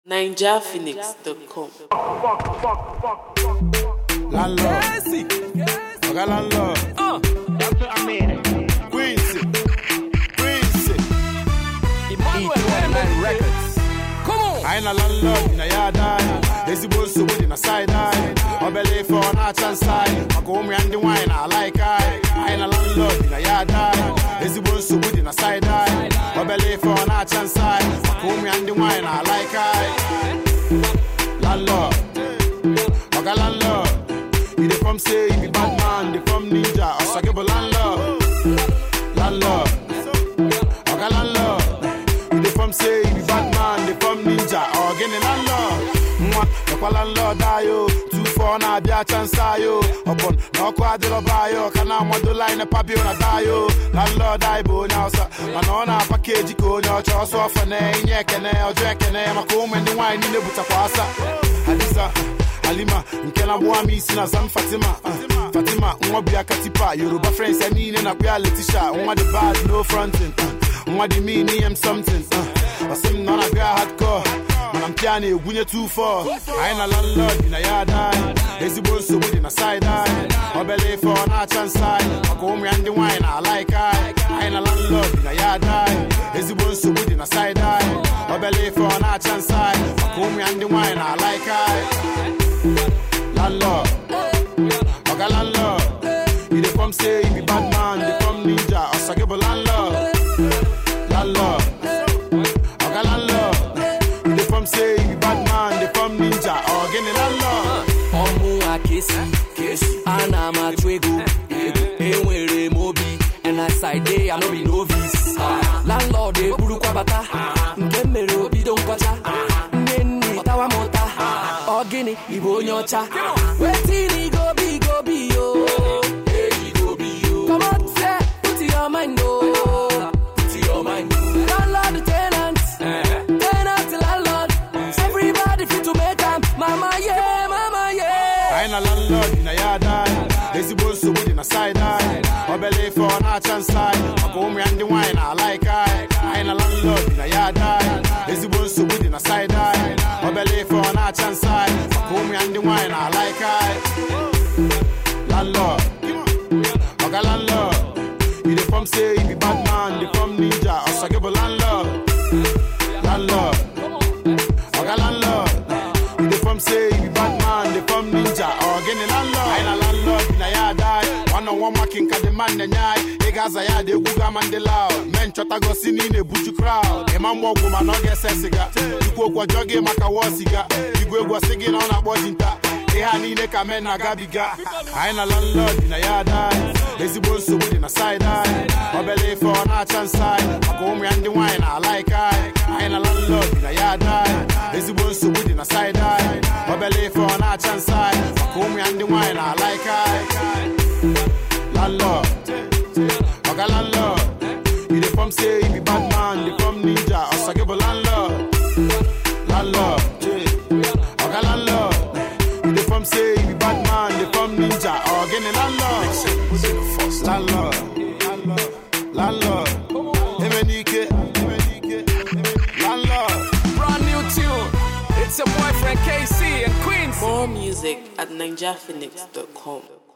NinjaPhoenix.com. Landlord, Oga landlord, That's what I mean. Quincy, Emmanuel Records. Come on. I ain't a landlord in a yard eye. There's the boss who in a side eye. I belly for an arch and side. I go home and the wine I like I ain't a landlord in a yard eye. There's the boss who in a side eye. I belly for an arch and side. I go home and the wine I like Landlord, Oga landlord. You dey from say you be bad man, they from ninja, or sagable landlord. Landlord, Oga landlord. You dey from say you be bad man, they from ninja, or getting landlord. Ekwa landlord ayo, 2-4 na bia chance ayo. Upon no kwa de lo bayo, kana modo line papi ona dayo. Landlord aibo nyausa, manona package ko nyocho so for ne nyekene ojekene makomo ndi wine ni nebuta kwasa. Hadisa Alima, nkela mwa misi na zam Fatima. Fatima, mwa bia katipa. Yoruba friends, I na bia Letitia. Mwa the bad, no fronting. Mwa the me, am something. Wasim nona bia hardcore. Man, I'm piano, gunye 2-4. I ain't a landlord in a yard eye. There's the boss with in a side eye. I belly for an arch and side. I go home and the wine, I like I ain't a landlord in a yard eye. There's the boss with in a side eye. I belly for an arch and side. I go home and the wine, I like Landlord, Oga landlord. You dey from say you be bad man, they from ninja, or sagable landlord. Landlord, Oga landlord. You dey from say you be bad man, they from ninja, or getting landlord. Omu akesi, anama twego, enwere mobi, and as I day I no be novice. Landlord de buru kwa bata, nke mere obi don kwacha, neni otawa mota. Ogini ibo nyocha. Wetin he go be yo. Hey, he go be yo. Come on, say, put your mind oh. Put your mind. Landlord the tenants, tenant landlord. Everybody fit to make them. Mama yeah. I ain't a landlord in a yard eye. There's the boss who in a side eye. I belly for an arch and side. I go home and the wine I like I ain't a landlord in a yard eye. There's the boss who in a side eye. I belly for an arch and side. I go home and the wine I like Landlord, Oga landlord. You dey from say you be bad man, they from ninja, or sagable landlord. Landlord, Oga landlord. You dey from say you be bad man, they from ninja, or getting landlord. I ain't a landlord in a yard eye. One marking ka the man and yai. Egaza ya de guga man de loud. Men chota go sini ne buju crowd. E man wo guma no get sesiga. Iko kwa joge maka wosiga. Igwe go singing on a bojinta. E ni ne ka men na gabiga. I ain't a landlord in a yard eye. There's the boss with in a side eye. I belly for an arch and side. I go home and the wine I like I ain't a landlord in a yard eye. There's the boss with in a side eye. I belly for an arch and side. I go home and the wine I like Landlord, Oga landlord. You dey from say you be bad man, they from ninja, or sagable landlord. Landlord, Oga landlord. You dey from say you be bad man, they from ninja, or getting landlord. Landlord, Emenike, landlord. Brand new tune. It's your boyfriend KC and Queens. More music at NinjaPhoenix.com.